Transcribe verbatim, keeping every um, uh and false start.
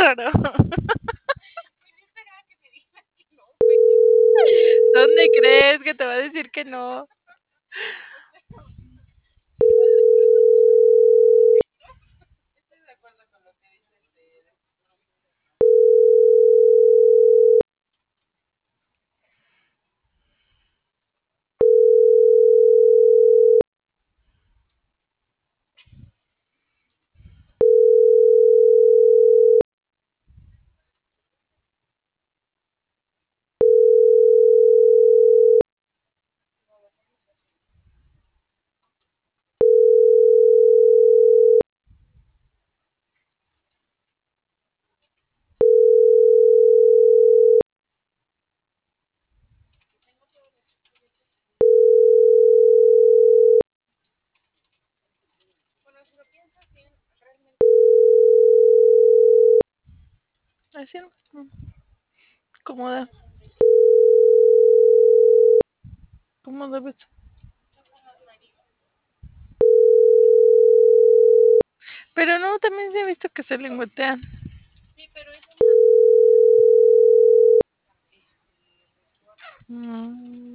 raro. ¿Dónde crees que te va a decir que no? Así no, no, cómoda, cómoda, pues. Pero no, también se ha visto que se lengüetean. Mm.